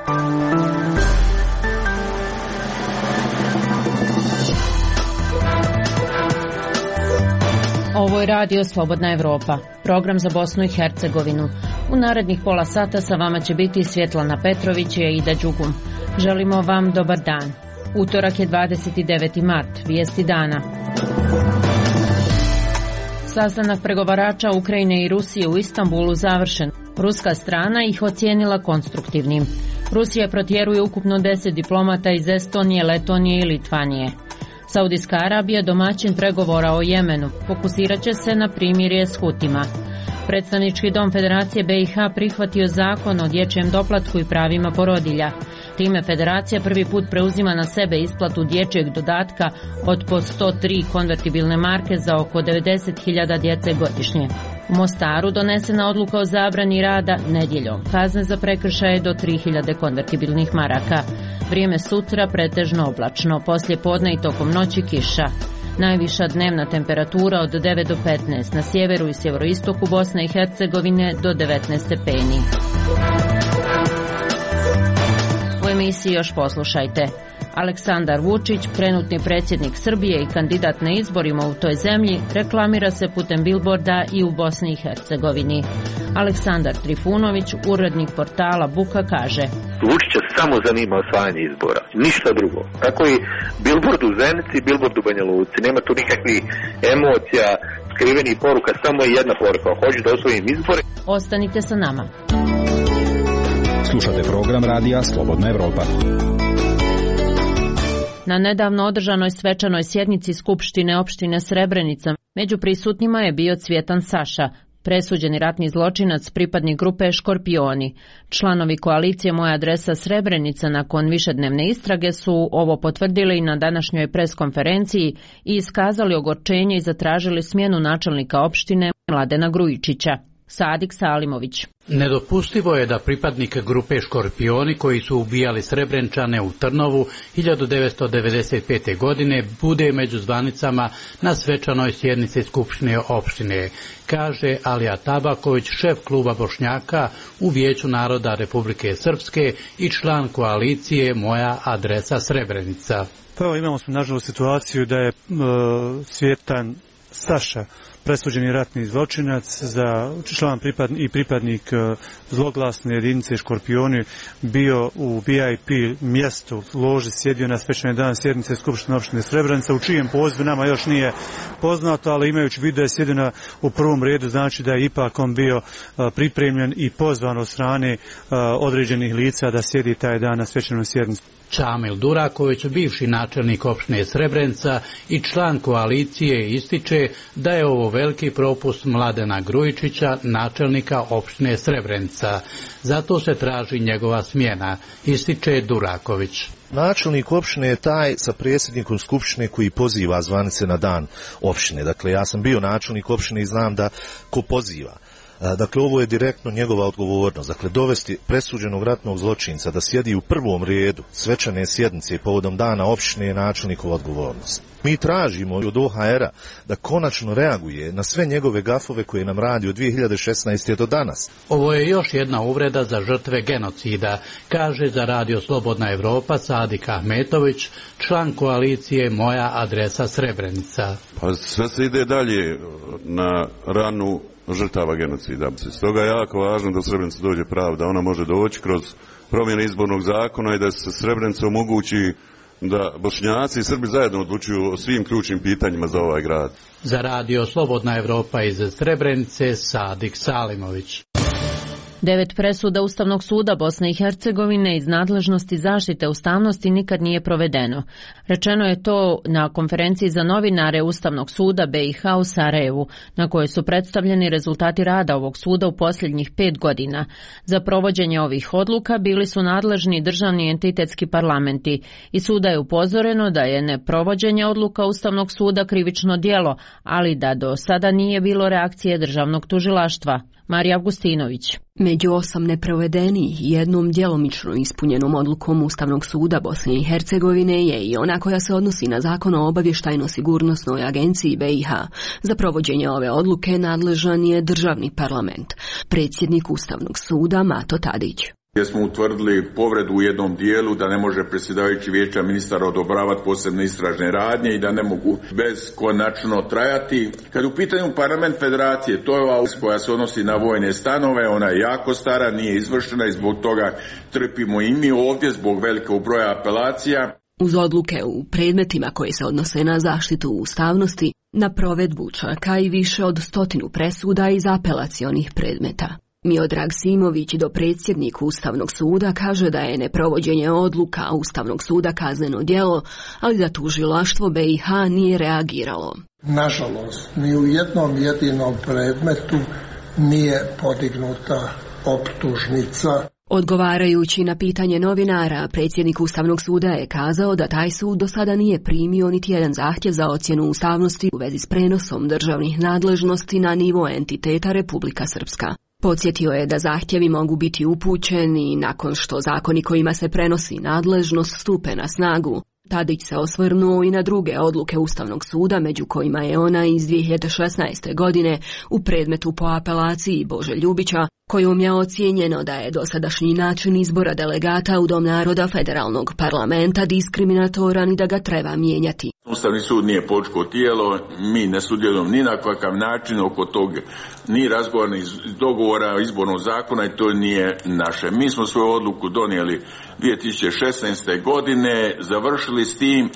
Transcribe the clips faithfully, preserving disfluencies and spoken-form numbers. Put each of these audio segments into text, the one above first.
Ovo je Radio Slobodna Evropa, program za Bosnu i Hercegovinu. U narednih pola sata sa vama će biti Svjetlana Petrović i Aida Đugum. Želimo vam dobar dan. Utorak je dvadeset deveti mart, vijesti dana. Sastanak pregovarača Ukrajine i Rusije u Istanbulu završen. Ruska strana ih ocijenila konstruktivnim. Rusija protjeruje ukupno deset diplomata iz Estonije, Letonije i Litvanije. Saudijska Arabija, domaćin pregovora o Jemenu, fokusirat će se na primirje s Hutima. Predstavnički dom Federacije B i H prihvatio zakon o dječjem doplatku i pravima porodilja. Time Federacija prvi put preuzima na sebe isplatu dječjeg dodatka od po sto tri konvertibilne marke za oko devedeset hiljada djece godišnje. U Mostaru donesena odluka o zabrani rada nedjeljom. Kazne za prekršaje do tri hiljade konvertibilnih maraka. Vrijeme sutra pretežno oblačno, poslije podne i tokom noći kiša. Najviša dnevna temperatura od devet do petnaest, na sjeveru i sjeveroistoku Bosne i Hercegovine do devetnaest stepeni. U emisiji još poslušajte. Aleksandar Vučić, trenutni predsjednik Srbije i kandidat na izborima u toj zemlji, reklamira se putem bilborda i u Bosni i Hercegovini. Aleksandar Trifunović, urednik portala Buka, kaže: Vučića samo zanima osvajanje izbora, ništa drugo. Tako i bilbord u Zenici, bilbord u Banja Luci. Nema tu nikakvih emocija, skrivenih poruka, samo je jedna poruka: hoću da osvojim izbore. Ostanite sa nama. Slušate program Radija Slobodna Evropa. Na nedavno održanoj svečanoj sjednici Skupštine opštine Srebrenica među prisutnima je bio Cvjetan Saša, presuđeni ratni zločinac, pripadnik grupe Škorpioni. Članovi koalicije Moja adresa Srebrenica nakon višednevne istrage su ovo potvrdili na današnjoj preskonferenciji i iskazali ogorčenje i zatražili smjenu načelnika opštine Mladena Grujičića. Sadik Salimović. Nedopustivo je da pripadnik grupe Škorpioni koji su ubijali Srebrenčane u Trnovu hiljadu devetsto devedeset pete. godine bude među zvanicama na svečanoj sjednici Skupštine opštine, kaže Alija Tabaković, šef kluba Bošnjaka u Vijeću naroda Republike Srpske i član koalicije Moja adresa Srebrenica. Pa evo, imamo smo nažalost situaciju da je uh, Cvjetan Saša, presuđeni ratni zločinac, za član pripadn, i pripadnik uh, zloglasne jedinice Škorpioni, bio u V I P mjestu, loži, sjedio na svečani dan sjednice Skupštine opštine Srebrenica, u čijem pozivu nama još nije poznato, ali imajući vidio da je sjedio na, u prvom redu, znači da je ipak on bio uh, pripremljen i pozvan od strane uh, određenih lica da sjedi taj dan na svečanoj sjednici. Čamil Duraković, bivši načelnik opštine Srebrenica i član koalicije, ističe da je ovo veliki propust Mladena Grujičića, načelnika opštine Srebrenica. Zato se traži njegova smjena, ističe Duraković. Načelnik opštine je taj sa predsjednikom skupštine koji poziva zvanice na dan opštine. Dakle, ja sam bio načelnik opštine i znam da ko poziva. Dakle, ovo je direktno njegova odgovornost. Dakle, dovesti presuđenog ratnog zločinca da sjedi u prvom redu svečane sjednice povodom dana opštine je načelnikova odgovornost. Mi tražimo od O H R-a da konačno reaguje na sve njegove gafove koje nam radi od dvije hiljade šesnaeste. do danas. Ovo je još jedna uvreda za žrtve genocida, kaže za Radio Slobodna Evropa Sadik Ahmetović, član koalicije Moja adresa Srebrenica. Pa sve se ide dalje na ranu žrtava genocida. Stoga je jako važno da u Srebrenicu dođe pravda. Ona može doći kroz promjene izbornog zakona i da se Srebrenici omogući da Bošnjaci i Srbi zajedno odlučuju o svim ključnim pitanjima za ovaj grad. Za Radio Slobodna Evropa iz Srebrenice, Sadik Salimović. Devet presuda Ustavnog suda Bosne i Hercegovine iz nadležnosti zaštite ustavnosti nikad nije provedeno. Rečeno je to na konferenciji za novinare Ustavnog suda B i H u Sarajevu, na kojoj su predstavljeni rezultati rada ovog suda u posljednjih pet godina. Za provođenje ovih odluka bili su nadležni državni entitetski parlamenti i suda je upozoreno da je neprovođenje odluka Ustavnog suda krivično djelo, ali da do sada nije bilo reakcije državnog tužilaštva. Marija Avgustinović. Među osam neprovedenih i jednom djelomično ispunjenom odlukom Ustavnog suda Bosne i Hercegovine je i ona koja se odnosi na Zakon o obavještajno-sigurnosnoj agenciji B i H. Za provođenje ove odluke nadležan je državni parlament. Predsjednik Ustavnog suda Mato Tadić. Gdje smo utvrdili povredu u jednom dijelu da ne može predsjedavajući vijeća ministara odobravati posebne istražne radnje i da ne mogu beskonačno trajati. Kad u pitanju parlament federacije, to je ova koja se odnosi na vojne stanove, ona je jako stara, nije izvršena i zbog toga trpimo i mi ovdje zbog velikog broja apelacija. Uz odluke u predmetima koji se odnose na zaštitu ustavnosti, na provedbu čaka i više od stotinu presuda iz apelacionih predmeta. Miodrag Simović, dopredsjednik Ustavnog suda, kaže da je neprovođenje odluka Ustavnog suda kazneno djelo, ali da tužilaštvo B i H nije reagiralo. Nažalost, ni u jednom jedinom predmetu nije podignuta optužnica. Odgovarajući na pitanje novinara, predsjednik Ustavnog suda je kazao da taj sud do sada nije primio niti jedan zahtjev za ocjenu ustavnosti u vezi s prenosom državnih nadležnosti na nivo entiteta Republika Srpska. Podsjetio je da zahtjevi mogu biti upućeni nakon što zakoni kojima se prenosi nadležnost stupe na snagu. Tadić se osvrnuo i na druge odluke Ustavnog suda, među kojima je ona iz dvije hiljade šesnaeste. godine u predmetu po apelaciji Bože Ljubića, kojom je ocijenjeno da je dosadašnji način izbora delegata u Dom naroda federalnog parlamenta diskriminatoran i da ga treba mijenjati. Ustavni sud nije političko tijelo, mi ne sudjelujemo ni na kakav način oko tog ni razgovora, ni dogovora izbornog zakona i to nije naše. Mi smo svoju odluku donijeli dvije tisuće šesnaeste. godine, završili s tim,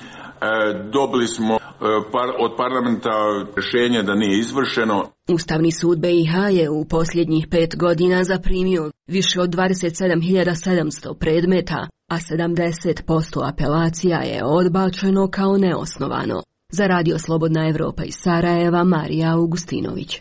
dobili smo od parlamenta rješenje da nije izvršeno. Ustavni sud B i H je u posljednjih pet godina zaprimio više od dvadeset sedam hiljada sedamsto predmeta, a sedamdeset posto apelacija je odbačeno kao neosnovano. Za Radio Slobodna Evropa iz Sarajeva, Marija Augustinović.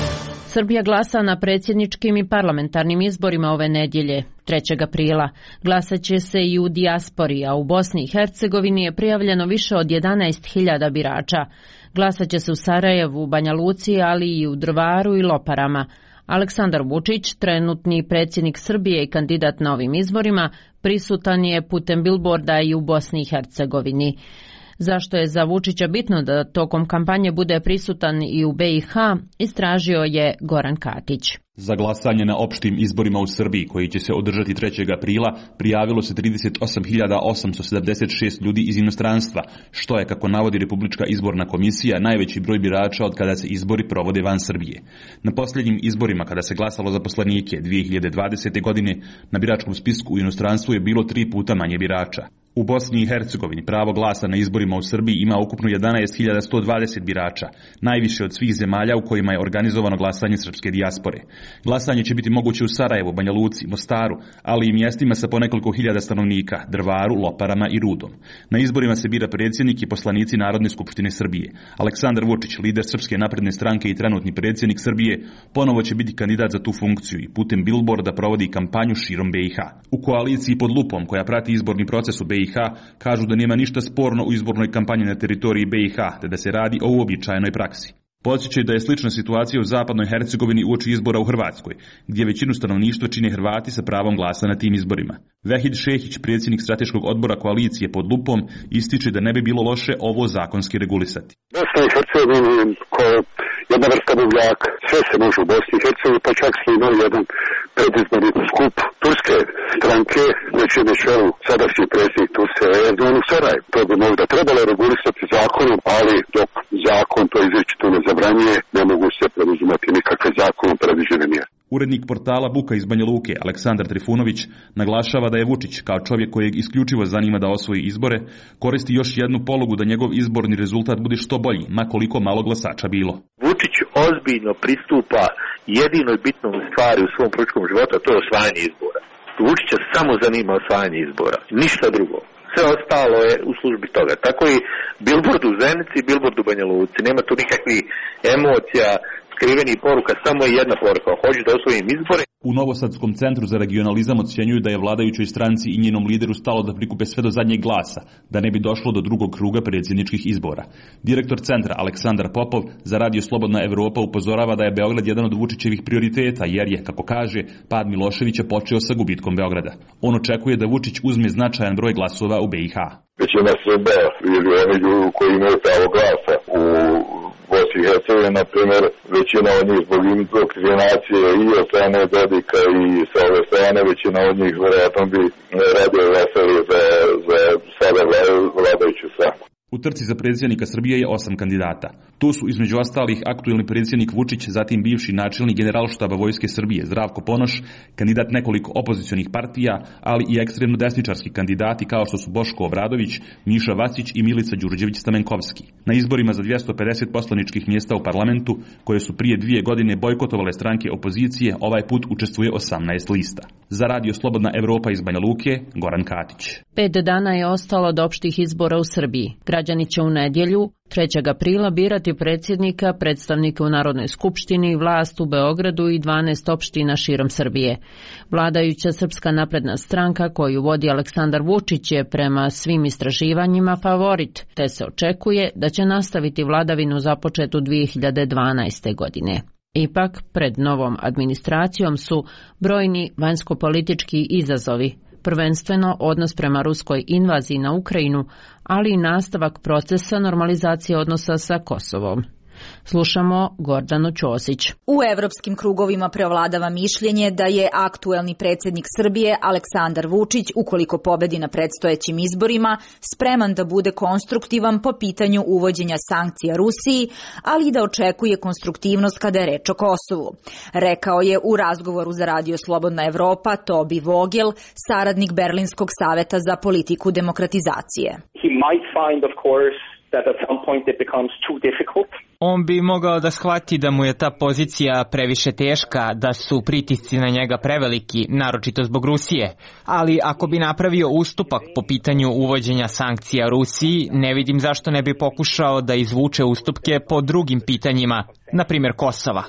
Srbija glasa na predsjedničkim i parlamentarnim izborima ove nedjelje, trećeg aprila. Glasat će se i u dijaspori, a u Bosni i Hercegovini je prijavljeno više od jedanaest hiljada birača. Glasat će se u Sarajevu, Banja Luci, ali i u Drvaru i Loparama. Aleksandar Vučić, trenutni predsjednik Srbije i kandidat na ovim izborima, prisutan je putem bilborda i u Bosni i Hercegovini. Zašto je za Vučića bitno da tokom kampanje bude prisutan i u B i H, istražio je Goran Katić. Za glasanje na opštim izborima u Srbiji, koji će se održati trećeg aprila, prijavilo se trideset osam hiljada osamsto sedamdeset šest ljudi iz inostranstva, što je, kako navodi Republička izborna komisija, najveći broj birača od kada se izbori provode van Srbije. Na posljednjim izborima, kada se glasalo za poslanike dvije hiljade dvadesete. godine, na biračkom spisku u inostranstvu je bilo tri puta manje birača. U Bosni i Hercegovini pravo glasa na izborima u Srbiji ima ukupno jedanaest hiljada sto dvadeset birača, najviše od svih zemalja u kojima je organizovano glasanje srpske dijaspore. Glasanje će biti moguće u Sarajevu, Banja Luci, Mostaru, ali i mjestima sa po nekoliko hiljada stanovnika, Drvaru, Loparama i Rudom. Na izborima se bira predsjednik i poslanici Narodne skupštine Srbije. Aleksandar Vučić, lider Srpske napredne stranke i trenutni predsjednik Srbije, ponovo će biti kandidat za tu funkciju i putem bilborda provodi kampanju širom B i H. U koaliciji pod lupom, koja prati izborni proces u B i H, kažu da nema ništa sporno u izbornoj kampanji na teritoriji B i H, te da se radi o uobičajenoj praksi. Podsjećaju da je slična situacija u zapadnoj Hercegovini uoči izbora u Hrvatskoj, gdje većinu stanovništva čine Hrvati sa pravom glasa na tim izborima. Vehid Šehić, predsjednik strateškog odbora koalicije pod lupom, ističe da ne bi bilo loše ovo zakonski regulisati. Bosna i Hercegovina kao jedna vrsta buvljaka. Sve se može u Bosni i Hercegovini, pa čak smo imali jedan predizborni skup turske stranke, znači na čelu sadašnji predsjednik Turske Erdogan u Sarajevu. To bi možda trebalo regulisati zakonom, ali dok zakon to izričito ne zabranjuje, ne mogu se preduzimati nikakve zakonom predviđene mjere. Urednik portala Buka iz Banja Luke, Aleksandar Trifunović, naglašava da je Vučić, kao čovjek kojeg isključivo zanima da osvoji izbore, koristi još jednu polugu da njegov izborni rezultat bude što bolji, ma koliko malo glasača bilo. Vučić ozbiljno pristupa jedinoj bitnoj stvari u svom političkom životu, a to je osvajanje izbora. Vučića samo zanima osvajanje izbora, ništa drugo. Sve ostalo je u službi toga. Tako i bilbord u Zenici i bilbord u Banja Luci. Nema tu nikakvih emocija, skrivenih poruka, samo je jedna poruka. Hoću da osvojim izbore. U Novosadskom centru za regionalizam ocjenjuju da je vladajućoj stranci i njenom lideru stalo da prikupe sve do zadnjeg glasa, da ne bi došlo do drugog kruga predsjedničkih izbora. Direktor centra Aleksandar Popov za Radio Slobodna Evropa upozorava da je Beograd jedan od Vučićevih prioriteta, jer je, kako kaže, pad Miloševića počeo sa gubitkom Beograda. On očekuje da Vučić uzme značajan broj glasova u B i H. Većina Srba ili oni ljudi koji imaju pravo glasa u Bosni i Hercegovini, na primjer, većina od njih zbog indoktrinacije i od strane Dodika i sa ove strane strane većina od njih vjerojatno bi radio glasali za, za sada vladajuću stranku. U trci za predsjednika Srbije je osam kandidata. Tu su između ostalih aktuelni predsjednik Vučić, zatim bivši načelnik Generalštaba Vojske Srbije Zdravko Ponoš, kandidat nekoliko opozicionih partija, ali i ekstremno desničarski kandidati kao što su Boško Obradović, Miša Vacić i Milica Đurđević-Stamenkovski. Na izborima za dvjesto pedeset poslaničkih mjesta u parlamentu, koje su prije dvije godine bojkotovale stranke opozicije, ovaj put učestvuje osamnaest lista. Za Radio Slobodna Evropa iz Banja Luke, Goran Katić. Pet dana je ostalo od opštih izbora u Srbiji. Građani će u nedjelju, trećeg aprila, birati predsjednika, predstavnike u Narodnoj skupštini, vlast u Beogradu i dvanaest opština širom Srbije. Vladajuća Srpska napredna stranka koju vodi Aleksandar Vučić je prema svim istraživanjima favorit, te se očekuje da će nastaviti vladavinu započetu dvije hiljade dvanaeste. godine. Ipak, pred novom administracijom su brojni vanjskopolitički izazovi, prvenstveno odnos prema ruskoj invaziji na Ukrajinu, ali i nastavak procesa normalizacije odnosa sa Kosovom. Slušamo Gordanu Ćosić. U evropskim krugovima preovladava mišljenje da je aktuelni predsjednik Srbije Aleksandar Vučić, ukoliko pobedi na predstojećim izborima, spreman da bude konstruktivan po pitanju uvođenja sankcija Rusiji, ali i da očekuje konstruktivnost kada je reč o Kosovu. Rekao je u razgovoru za Radio Slobodna Evropa Tobi Vogel, saradnik Berlinskog saveta za politiku demokratizacije. He might find, of course, that at some point it becomes too difficult. On bi mogao da shvati da mu je ta pozicija previše teška, da su pritisci na njega preveliki, naročito zbog Rusije. Ali ako bi napravio ustupak po pitanju uvođenja sankcija Rusiji, ne vidim zašto ne bi pokušao da izvuče ustupke po drugim pitanjima, na primjer Kosova.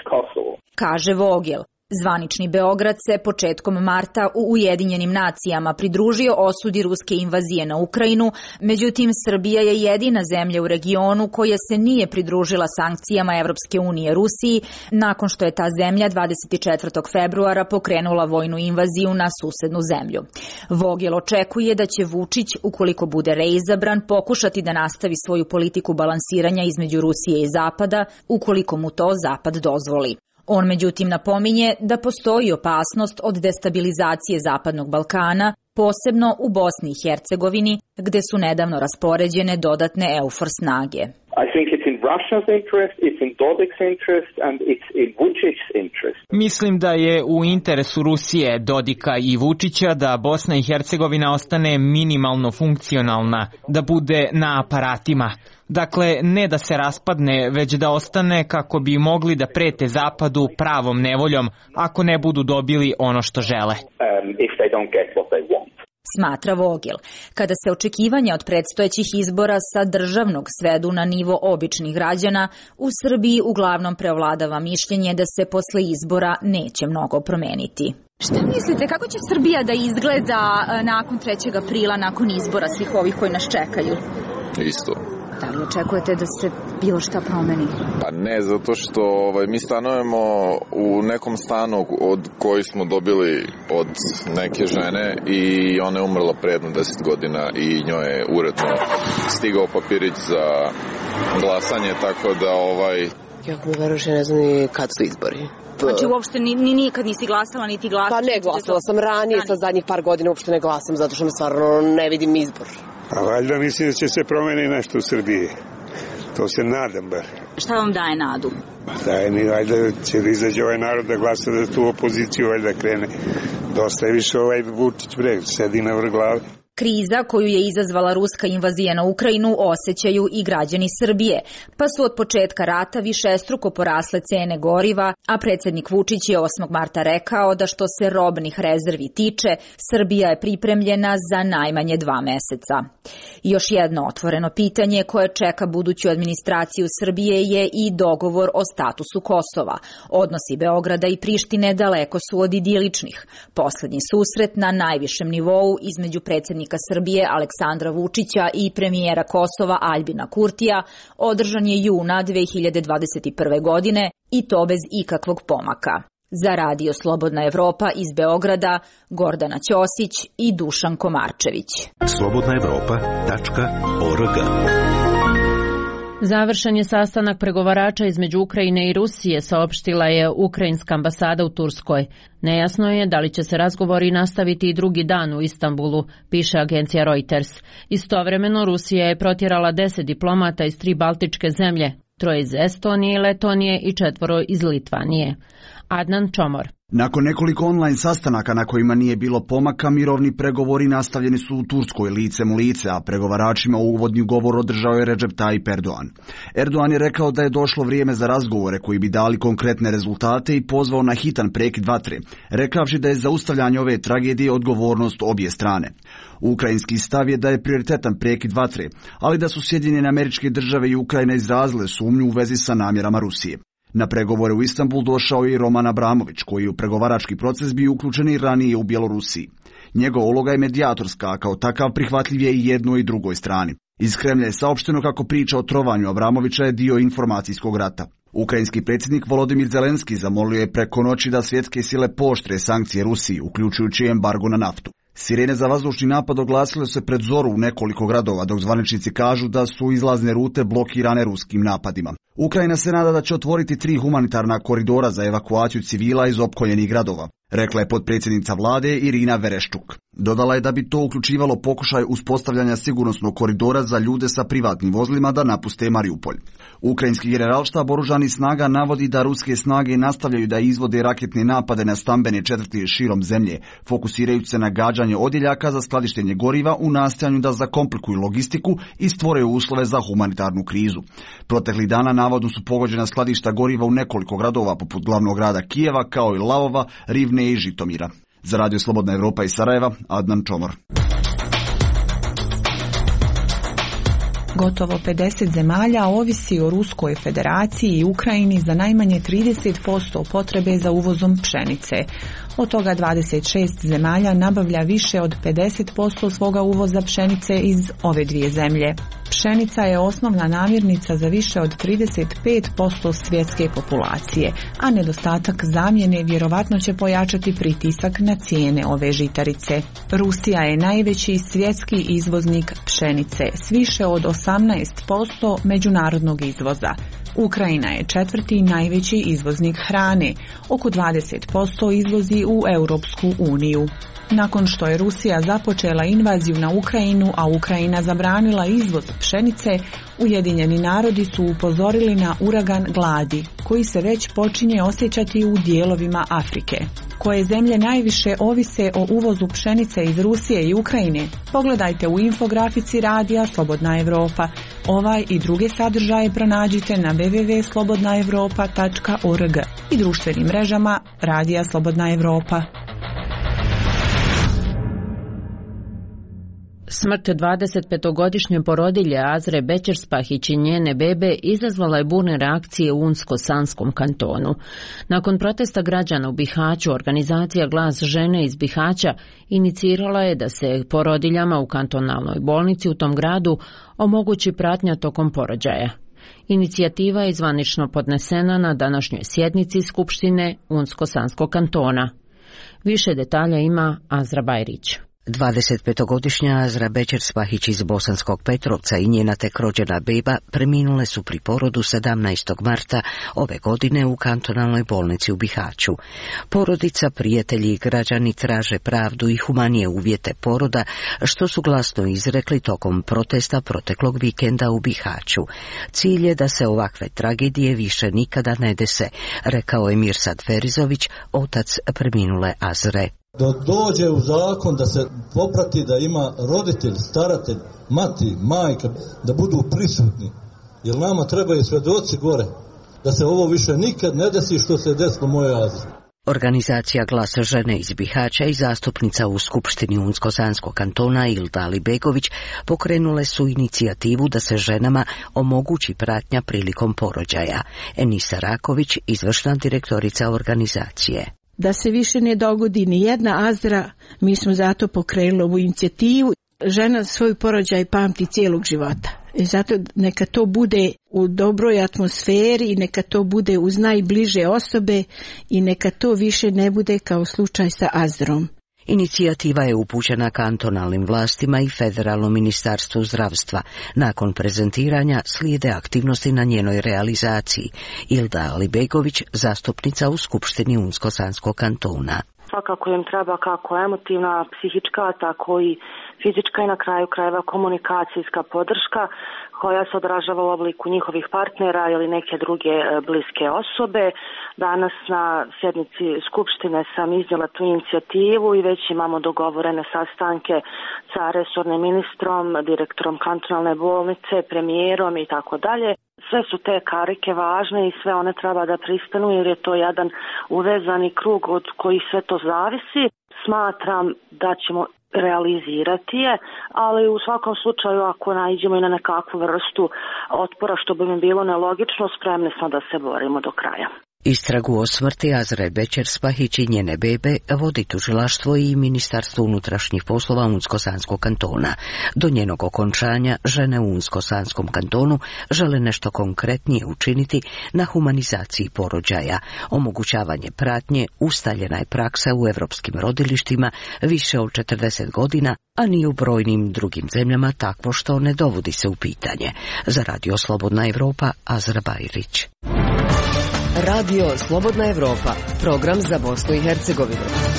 Kaže Vogel. Zvanični Beograd se početkom marta u Ujedinjenim nacijama pridružio osudi ruske invazije na Ukrajinu, međutim Srbija je jedina zemlja u regionu koja se nije pridružila sankcijama Evropske unije Rusiji nakon što je ta zemlja dvadeset četvrtog februara pokrenula vojnu invaziju na susednu zemlju. Vogel očekuje da će Vučić, ukoliko bude reizabran, pokušati da nastavi svoju politiku balansiranja između Rusije i Zapada, ukoliko mu to Zapad dozvoli. On međutim napominje da postoji opasnost od destabilizacije Zapadnog Balkana, posebno u Bosni i Hercegovini, gde su nedavno raspoređene dodatne EUFOR snage. I think it's in Russia's interest, it's in Dodik's interest and it's in Vučić's interest. Mislim da je u interesu Rusije, Dodika i Vučića da Bosna i Hercegovina ostane minimalno funkcionalna, da bude na aparatima. Dakle, ne da se raspadne, već da ostane kako bi mogli da prete Zapadu pravom nevoljom ako ne budu dobili ono što žele. Um, if they don't get what they want. Smatra Vogel. Kada se očekivanja od predstojećih izbora sa državnog svedu na nivo običnih građana, u Srbiji uglavnom preovladava mišljenje da se posle izbora neće mnogo promeniti. Šta mislite, kako će Srbija da izgleda nakon trećeg aprila, nakon izbora svih ovih koji nas čekaju? Isto. Da li očekujete da se bilo šta promeni? Pa ne, zato što ovaj, mi stanujemo u nekom stanu od koji smo dobili od neke žene i ona je umrla pre jedno deset godina i njoj je uredno stigao papirić za glasanje, tako da ovaj... Ja mi veruš, ne znam ni kad su izbori. Znači uopšte ni, ni nikad nisi glasala, niti glasala? Pa ne, glasala sam ranije, sad zadnjih par godina uopšte ne glasam, zato što me stvarno ne vidim izbor. A valjda mislim da će se promeni nešto u Srbiji. To se nadam bar. Šta vam daje nadu? Daje mi, valjda će da izađe ovaj narod da glasa za tu opoziciju, valjda krene. Dosta je više ovaj Vučić breg, sedi na vrh glave. Kriza koju je izazvala ruska invazija na Ukrajinu osjećaju i građani Srbije, pa su od početka rata višestruko porasle cene goriva, a predsjednik Vučić je osmog marta rekao da što se robnih rezervi tiče, Srbija je pripremljena za najmanje dva meseca. Još jedno otvoreno pitanje koje čeka buduću administraciju Srbije je i dogovor o statusu Kosova. Odnosi Beograda i Prištine daleko su od idiličnih. Poslednji susret na najvišem nivou između predsjednika Srbije Aleksandra Vučića i premijera Kosova Aljbina Kurtija održan je juna dve hiljade dvadeset prve. godine i to bez ikakvog pomaka. Za Radio Slobodna Evropa iz Beograda, Gordana Ćosić i Dušan Komarčević. slobodna evropa tačka org Završen je sastanak pregovarača između Ukrajine i Rusije, saopštila je ukrajinska ambasada u Turskoj. Nejasno je da li će se razgovori nastaviti i drugi dan u Istanbulu, piše agencija Reuters. Istovremeno Rusija je protjerala deset diplomata iz tri baltičke zemlje, troje iz Estonije i Letonije i četvoro iz Litvanije. Adnan Čomor. Nakon nekoliko online sastanaka na kojima nije bilo pomaka, mirovni pregovori nastavljeni su u Turskoj licem u lice, a pregovaračima uvodni govor održao je Recep Tayyip Erdogan. Erdogan je rekao da je došlo vrijeme za razgovore koji bi dali konkretne rezultate i pozvao na hitan prekid vatre, rekavši da je zaustavljanje ove tragedije odgovornost obje strane. Ukrajinski stav je da je prioritetan prekid vatre, ali da su Sjedinjene Američke Države i Ukrajina izrazile sumnju u vezi sa namjerama Rusije. Na pregovore u Istanbul došao je i Roman Abramović, koji je u pregovarački proces bio uključen i ranije u Bjelorusiji. Njegova uloga je medijatorska, a kao takav prihvatljiv je i jednoj i drugoj strani. Iz Kremlja je saopšteno kako priča o trovanju Abramovića je dio informacijskog rata. Ukrajinski predsjednik Volodimir Zelenski zamolio je preko noći da svjetske sile pooštre sankcije Rusiji, uključujući embargo na naftu. Sirene za vazdušni napad oglasile se pred zoru u nekoliko gradova, dok zvaničnici kažu da su izlazne rute blokirane ruskim napadima. Ukrajina se nada da će otvoriti tri humanitarna koridora za evakuaciju civila iz opkoljenih gradova, rekla je potpredsjednica vlade Irina Vereščuk. Dodala je da bi to uključivalo pokušaj uspostavljanja sigurnosnog koridora za ljude sa privatnim vozilima da napuste Mariupolj. Ukrajinski generalštab oružanih snaga navodi da ruske snage nastavljaju da izvode raketne napade na stambene četvrti širom zemlje, fokusirajući se na gađanje odjeljaka za skladištenje goriva u nastojanju da zakomplikuju logistiku i stvore uslove za humanitarnu krizu. Proteklih dana navodno su pogođena skladišta goriva u nekoliko gradova poput glavnog grada Kijeva kao i Lavova, Rivne i Žitomira. Za Radio Slobodna Evropa iz Sarajeva, Adnan Čomor. Gotovo pedeset zemalja ovisi o Ruskoj federaciji i Ukrajini za najmanje trideset posto potrebe za uvozom pšenice. Od toga dvadeset šest zemalja nabavlja više od pedeset posto svoga uvoza pšenice iz ove dvije zemlje. Pšenica je osnovna namirnica za više od trideset pet posto svjetske populacije, a nedostatak zamjene vjerovatno će pojačati pritisak na cijene ove žitarice. Rusija je najveći svjetski izvoznik pšenice s više od osamnaest posto međunarodnog izvoza. Ukrajina je četvrti najveći izvoznik hrane, oko dvadeset posto izvozi u Europsku uniju. Nakon što je Rusija započela invaziju na Ukrajinu, a Ukrajina zabranila izvoz pšenice, Ujedinjeni narodi su upozorili na uragan gladi, koji se već počinje osjećati u dijelovima Afrike. Koje zemlje najviše ovise o uvozu pšenice iz Rusije i Ukrajine? Pogledajte u infografici Radija Slobodna Evropa. Ovaj i druge sadržaje pronađite na w w w tačka slobodna evropa tačka org i društvenim mrežama Radija Slobodna Evropa. Smrt dvadesetpetogodišnje porodilje Azre Bećerspahić i njene bebe izazvala je burne reakcije u Unsko-Sanskom kantonu. Nakon protesta građana u Bihaću, organizacija Glas žene iz Bihaća inicirala je da se porodiljama u kantonalnoj bolnici u tom gradu omogući pratnja tokom porođaja. Inicijativa je zvanično podnesena na današnjoj sjednici Skupštine Unsko-Sanskog kantona. Više detalja ima Azra Bajrić. dvadesetpetogodišnja Azra Bećerspahić iz Bosanskog Petrovca i njena tek rođena beba preminule su pri porodu sedamnaestog marta ove godine u kantonalnoj bolnici u Bihaću. Porodica, prijatelji i građani traže pravdu i humanije uvjete poroda, što su glasno izrekli tokom protesta proteklog vikenda u Bihaću. Cilj je da se ovakve tragedije više nikada ne dese, rekao je Mirsad Ferizović, otac preminule Azre. Da dođe u zakon da se poprati da ima roditelj, staratelj, mati, majka, da budu prisutni. Jer nama trebaju svedoci gore, da se ovo više nikad ne desi što se desilo mojoj Azri. Organizacija Glas žene iz Bihaća i zastupnica u Skupštini Unsko-Sanskog kantona Ilda Alibegović pokrenule su inicijativu da se ženama omogući pratnja prilikom porođaja. Enisa Raković, izvršna direktorica organizacije. Da se više ne dogodi ni jedna Azra, mi smo zato pokrenuli ovu inicijativu. Žena svoj porođaj pamti cijelog života. I zato neka to bude u dobroj atmosferi i neka to bude uz najbliže osobe i neka to više ne bude kao slučaj sa Azrom. Inicijativa je upućena kantonalnim vlastima i Federalnom ministarstvu zdravstva. Nakon prezentiranja slijede aktivnosti na njenoj realizaciji. Ilda Alibegović, zastupnica u Skupštini Unsko-Sanskog kantona. Svakako im treba kako emotivna, psihička, tako i fizička i na kraju krajeva komunikacijska podrška koja se odražava u obliku njihovih partnera ili neke druge bliske osobe. Danas na sjednici Skupštine sam iznijela tu inicijativu i već imamo dogovorene sastanke sa resornim ministrom, direktorom kantonalne bolnice, premijerom i tako dalje. Sve su te karike važne i sve one treba da pristanu jer je to jedan uvezani krug od koji sve to zavisi. Smatram da ćemo realizirati je, ali u svakom slučaju ako naiđemo i na nekakvu vrstu otpora što bi mi bilo nelogično, spremni smo da se borimo do kraja. Istragu o smrti Azre Bećer-Spahić i njene bebe vodi tužilaštvo i Ministarstvo unutrašnjih poslova Unsko-Sanskog kantona. Do njenog okončanja žene u Unsko-Sanskom kantonu žele nešto konkretnije učiniti na humanizaciji porođaja. Omogućavanje pratnje ustaljena je praksa u evropskim rodilištima više od četrdeset godina, a ni u brojnim drugim zemljama takvo što ne dovodi se u pitanje. Za Radio Slobodna Evropa, Azra Bajrić. Radio Slobodna Evropa, program za Bosnu i Hercegovinu.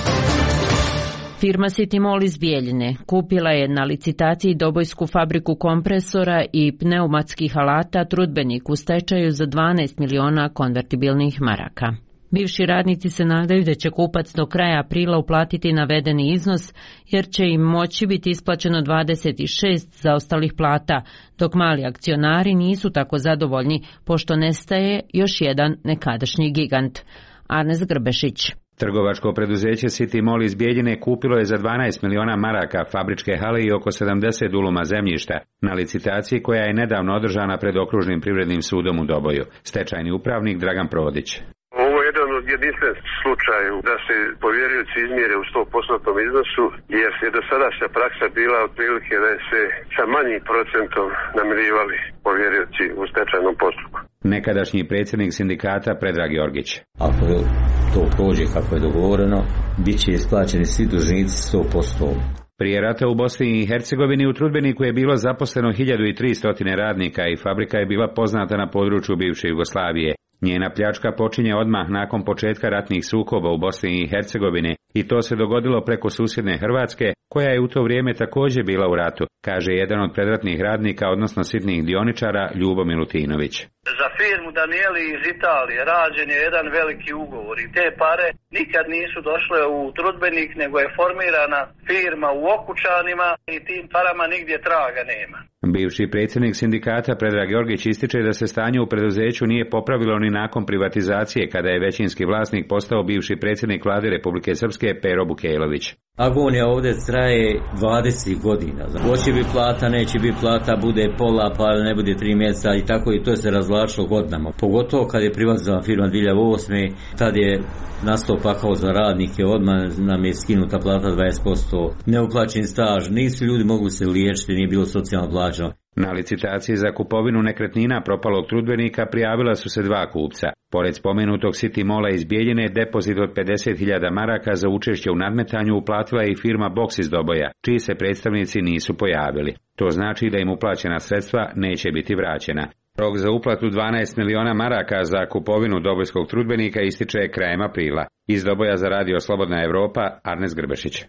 Firma City Mall iz Bijeljine kupila je na licitaciji dobojsku fabriku kompresora i pneumatskih alata Trudbenik u stečaju za dvanaest miliona konvertibilnih maraka. Bivši radnici se nadaju da će kupac do kraja aprila uplatiti navedeni iznos, jer će im moći biti isplaćeno dvadeset šest zaostalih plata, dok mali akcionari nisu tako zadovoljni, pošto nestaje još jedan nekadašnji gigant. Arnes Grbešić. Trgovačko preduzeće City Mall iz Bijeljine kupilo je za dvanaest miliona maraka fabričke hale i oko sedamdeset duluma zemljišta na licitaciji koja je nedavno održana pred Okružnim privrednim sudom u Doboju. Stečajni upravnik Dragan Prodić. Ovo je jedan od jedinstvenih slučaju da se povjerioci izmjere u sto posto iznosu, jer je do sadašnja praksa bila otprilike da se sa manjim procentom namirivali povjerioci u stečajnom postupku. Nekadašnji predsjednik sindikata Predrag Jorgić. Ako to prođe kako je dogovoreno, bit će isplaćeni svi dužnici sto posto. Prije rata u Bosni i Hercegovini u Trudbeniku je bilo zaposleno hiljadu tristo radnika i fabrika je bila poznata na području bivše Jugoslavije. Njena pljačka počinje odmah nakon početka ratnih sukoba u Bosni i Hercegovini i to se dogodilo preko susjedne Hrvatske, koja je u to vrijeme također bila u ratu, kaže jedan od predratnih radnika, odnosno sitnih dioničara, Ljubo Milutinović. Za firmu Danieli iz Italije rađen je jedan veliki ugovor i te pare nikad nisu došle u Trudbenik, nego je formirana firma u Okučanima i tim parama nigdje traga nema. Bivši predsjednik sindikata Predrag Jorgić ističe da se stanje u preduzeću nije popravilo ni nakon privatizacije, kada je većinski vlasnik postao bivši predsjednik vlade Republike Srpske Pero Bukejlović. Agonija ovdje traje dvadeset godina. Hoće bi plata, neće bi plata, bude pola, pa ne bude tri mjeseca i tako i to se razvlačilo godinama. Pogotovo kad je privatizovana firma dvije hiljade osme. Tad je nastao pakao za radnike, odmah nam je skinuta plata dvadeset posto. Neuplaćen staž, nisu ljudi mogli se liječiti, nije bilo socijalno plaćeno. Na licitaciji za kupovinu nekretnina propalog Trudbenika prijavila su se dva kupca. Pored spomenutog City Malla iz Bijeljine, depozit od pedeset hiljada maraka za učešće u nadmetanju uplatila je i firma Box iz Doboja, čiji se predstavnici nisu pojavili. To znači da im uplaćena sredstva neće biti vraćena. Rok za uplatu dvanaest miliona maraka za kupovinu dobojskog Trudbenika ističe krajem aprila. Iz Doboja za Radio Slobodna Evropa, Arnes Grbešić.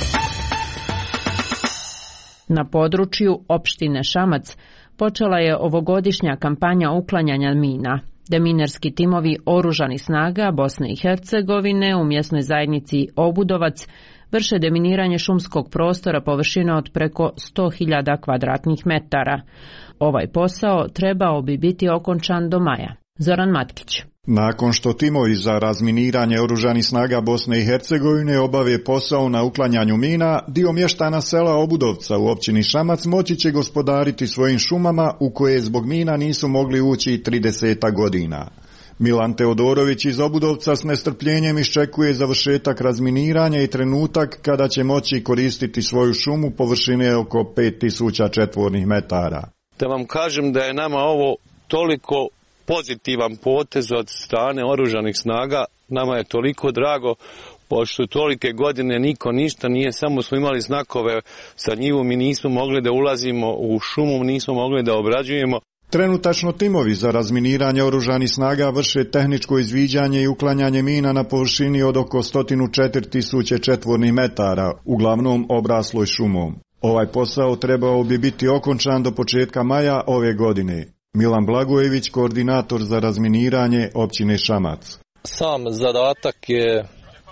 Na području opštine Šamac počela je ovogodišnja kampanja uklanjanja mina. Deminerski timovi oružanih snaga Bosne i Hercegovine u mjesnoj zajednici Obudovac vrše deminiranje šumskog prostora površine od preko sto hiljada kvadratnih metara. Ovaj posao trebao bi biti okončan do maja. Zoran Matkić. Nakon što timovi za razminiranje oružanih snaga Bosne i Hercegovine obave posao na uklanjanju mina, dio mještana sela Obudovca u općini Šamac moći će gospodariti svojim šumama u koje zbog mina nisu mogli ući trideset godina. Milan Teodorović iz Obudovca s nestrpljenjem iščekuje završetak razminiranja i trenutak kada će moći koristiti svoju šumu površine oko pet tisuća četvornih metara. Da vam kažem da je nama ovo toliko pozitivan potez od strane oružanih snaga, nama je toliko drago, pošto tolike godine niko ništa nije, samo smo imali znakove sa njivom i nismo mogli da ulazimo u šumu, nismo mogli da obrađujemo. Trenutačno timovi za razminiranje oružanih snaga vrše tehničko izviđanje i uklanjanje mina na površini od oko sto četiri tisuće četvornih metara, uglavnom obrasloj šumom. Ovaj posao trebao bi biti okončan do početka maja ove godine. Milan Blagojević, koordinator za razminiranje općine Šamac. Sam zadatak je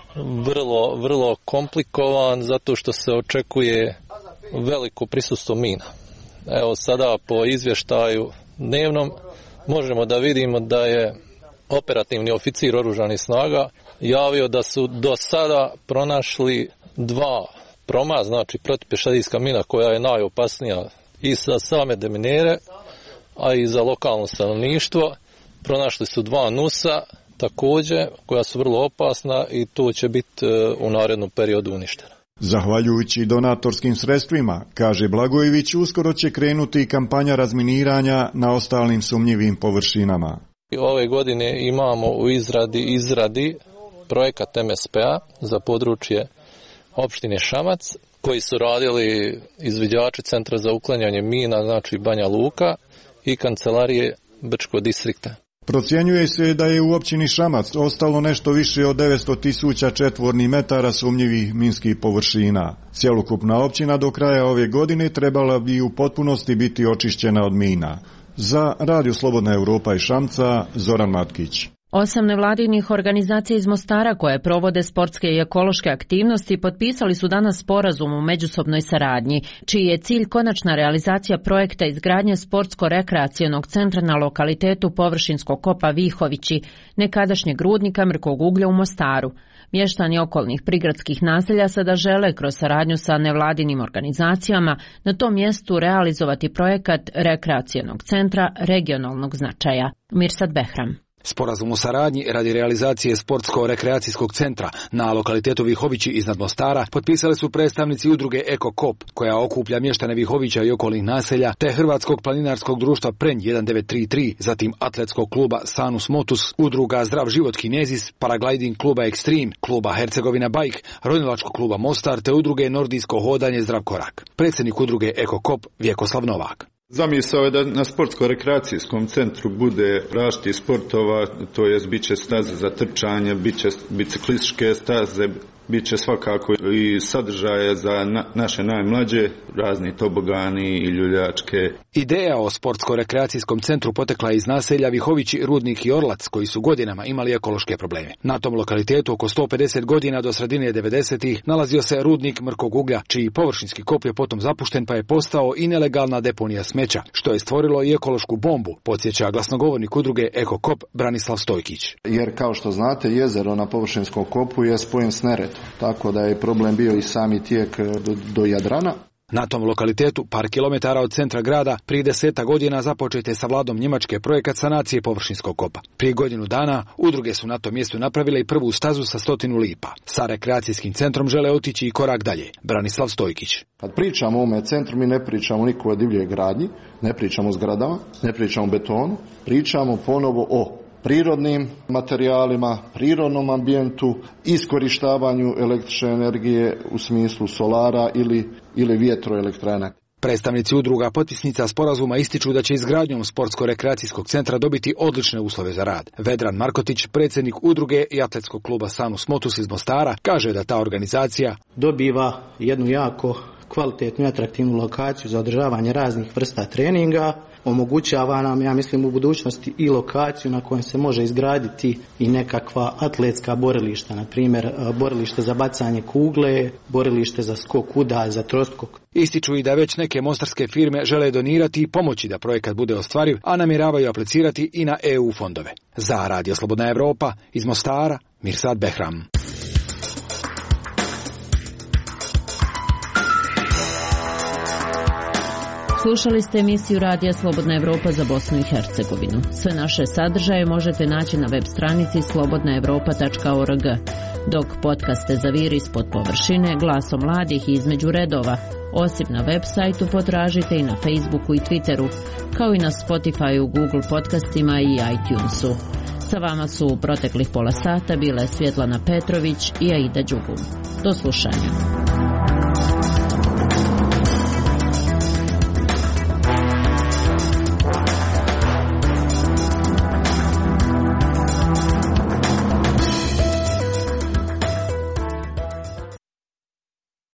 vrlo, vrlo komplikovan zato što se očekuje veliko prisustvo mina. Evo sada po izvještaju dnevnom možemo da vidimo da je operativni oficir oružanih snaga javio da su do sada pronašli dva proma, znači protupješadijska mina koja je najopasnija i za same deminere, a i za lokalno stanovništvo. Pronašli su dva nusa također koja su vrlo opasna i to će biti u narednom periodu uništena. Zahvaljujući donatorskim sredstvima, kaže Blagojević, uskoro će krenuti kampanja razminiranja na ostalim sumnjivim površinama. Ove godine imamo u izradi izradi projekat M S P-a za područje opštine Šamac, koji su radili izviđači Centra za uklanjanje mina, znači Banja Luka, i kancelarije Brčkog distrikta. Procjenjuje se da je u općini Šamac ostalo nešto više od devetsto tisuća četvornih metara sumnjivih minskih površina. Cjelokupna općina do kraja ove godine trebala bi u potpunosti biti očišćena od mina. Za Radio Slobodna Evropa iz Šamca, Zoran Matkić. Osam nevladinih organizacija iz Mostara koje provode sportske i ekološke aktivnosti potpisali su danas sporazum u međusobnoj saradnji, čiji je cilj konačna realizacija projekta izgradnje sportsko-rekreacionog centra na lokalitetu površinskog kopa Vihovići, nekadašnjeg rudnika mrkog uglja u Mostaru. Mještani okolnih prigradskih naselja sada žele kroz saradnju sa nevladinim organizacijama na tom mjestu realizovati projekat rekreacionog centra regionalnog značaja. Mirsad Behram. Sporazum o saradnji radi realizacije sportsko-rekreacijskog centra na lokalitetu Vihovići iznad Mostara potpisali su predstavnici udruge Eko Kop, koja okuplja mještane Vihovića i okolnih naselja, te Hrvatskog planinarskog društva Prenj jedan devet tri tri, zatim atletskog kluba Sanus Motus, udruga Zdrav život Kinezis, paragliding kluba Extreme, kluba Hercegovina Bike, ronilačkog kluba Mostar te udruge Nordijsko hodanje Zdrav korak. Predsjednik udruge Eko Kop Vjekoslav Novak. Zamisao je da na sportsko-rekreacijskom centru bude različitih sportova, to jest bit će staze za trčanje, bit će biciklističke staze, bit će svakako i sadržaje za na, naše najmlađe, razni tobogani i ljuljačke. Ideja o sportsko-rekreacijskom centru potekla je iz naselja Vihovići, Rudnik i Orlac, koji su godinama imali ekološke probleme. Na tom lokalitetu oko sto pedeset godina do sredine devedesetih nalazio se rudnik mrkog uglja, čiji površinski kop je potom zapušten pa je postao i nelegalna deponija smeća, što je stvorilo i ekološku bombu, podsjeća glasnogovornik udruge Eko Kop Branislav Stojkić. Jer kao što znate, jezero na površinskom kopu je spojen s Neretvom, tako da je problem bio i sami tijek do, do Jadrana. Na tom lokalitetu, par kilometara od centra grada, prije deseta godina započet je sa vladom Njemačke projekat sanacije površinskog kopa. Prije godinu dana udruge su na tom mjestu napravile i prvu stazu sa stotinu lipa. Sa rekreacijskim centrom žele otići i korak dalje. Branislav Stojkić. Kad pričamo o ovome centru, mi ne pričamo niko o divljoj gradnji, ne pričamo o zgradama, ne pričamo o betonu, pričamo ponovo o prirodnim materijalima, prirodnom ambijentu, iskorištavanju električne energije u smislu solara ili, ili vjetroelektrana. Predstavnici udruga potpisnica sporazuma ističu da će izgradnjom sportsko-rekreacijskog centra dobiti odlične uslove za rad. Vedran Markotić, predsjednik udruge i atletskog kluba Sanus Motus iz Mostara, kaže da ta organizacija dobiva jednu jako kvalitetnu i atraktivnu lokaciju za održavanje raznih vrsta treninga, omogućava nam, ja mislim, u budućnosti i lokaciju na kojoj se može izgraditi i nekakva atletska borilišta, na primjer borilište za bacanje kugle, borilište za skok uda, za troskok. Ističu i da već neke mostarske firme žele donirati i pomoći da projekat bude ostvariv, a namjeravaju aplicirati i na E U fondove. Za Radio Slobodna Evropa iz Mostara, Mirsad Behram. Slušali ste emisiju Radija Slobodna Evropa za Bosnu i Hercegovinu. Sve naše sadržaje možete naći na web stranici slobodna evropa tačka org, dok podcaste Zaviri ispod površine, Glasom mladih i Između redova, osim na web sajtu potražite i na Facebooku i Twitteru, kao i na Spotifyu, Google podcastima i iTunesu. Sa vama su u proteklih pola sata bile Svjetlana Petrović i Aida Đugum. Do slušanja.